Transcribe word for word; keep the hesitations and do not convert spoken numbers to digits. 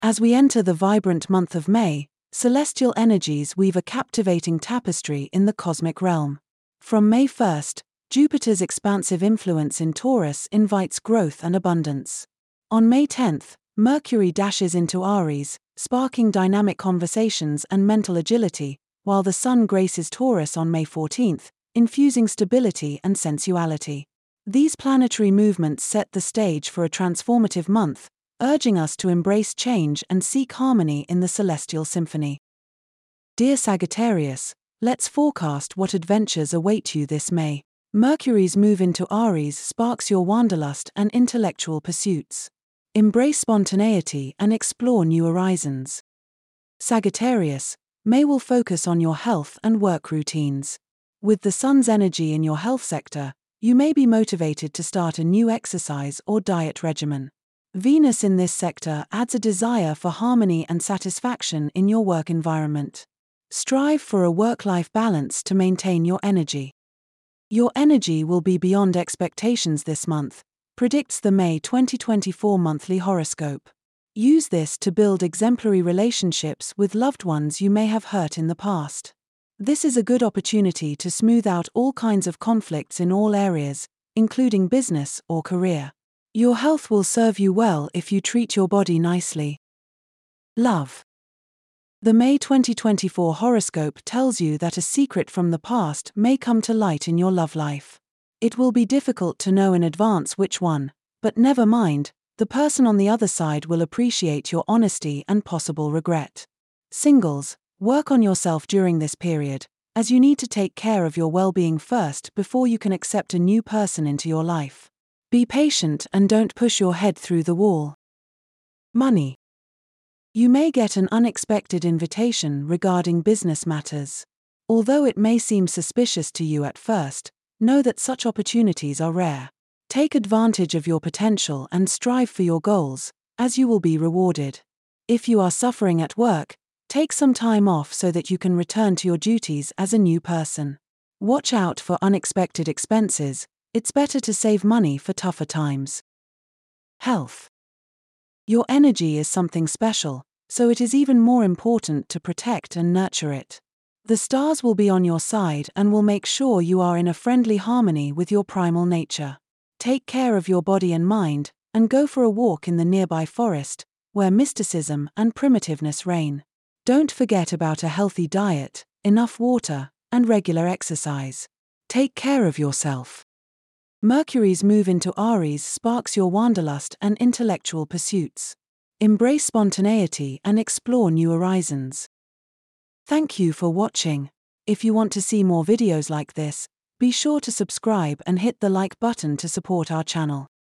As we enter the vibrant month of May, celestial energies weave a captivating tapestry in the cosmic realm. From May first, Jupiter's expansive influence in Taurus invites growth and abundance. On May tenth, Mercury dashes into Aries, sparking dynamic conversations and mental agility, while the Sun graces Taurus on May fourteenth, infusing stability and sensuality. These planetary movements set the stage for a transformative month, urging us to embrace change and seek harmony in the celestial symphony. Dear Sagittarius, let's forecast what adventures await you this May. Mercury's move into Aries sparks your wanderlust and intellectual pursuits. Embrace spontaneity and explore new horizons. Sagittarius, May will focus on your health and work routines. With the Sun's energy in your health sector, you may be motivated to start a new exercise or diet regimen. Venus in this sector adds a desire for harmony and satisfaction in your work environment. Strive for a work-life balance to maintain your energy. Your energy will be beyond expectations this month, predicts the May twenty twenty-four monthly horoscope. Use this to build exemplary relationships with loved ones you may have hurt in the past. This is a good opportunity to smooth out all kinds of conflicts in all areas, including business or career. Your health will serve you well if you treat your body nicely. Love. The May twenty twenty-four horoscope tells you that a secret from the past may come to light in your love life. It will be difficult to know in advance which one, but never mind, the person on the other side will appreciate your honesty and possible regret. Singles, work on yourself during this period, as you need to take care of your well-being first before you can accept a new person into your life. Be patient and don't push your head through the wall. Money. You may get an unexpected invitation regarding business matters. Although it may seem suspicious to you at first, know that such opportunities are rare. Take advantage of your potential and strive for your goals, as you will be rewarded. If you are suffering at work, take some time off so that you can return to your duties as a new person. Watch out for unexpected expenses. It's better to save money for tougher times. Health. Your energy is something special, so it is even more important to protect and nurture it. The stars will be on your side and will make sure you are in a friendly harmony with your primal nature. Take care of your body and mind, and go for a walk in the nearby forest, where mysticism and primitiveness reign. Don't forget about a healthy diet, enough water, and regular exercise. Take care of yourself. Mercury's move into Aries sparks your wanderlust and intellectual pursuits. Embrace spontaneity and explore new horizons. Thank you for watching. If you want to see more videos like this, be sure to subscribe and hit the like button to support our channel.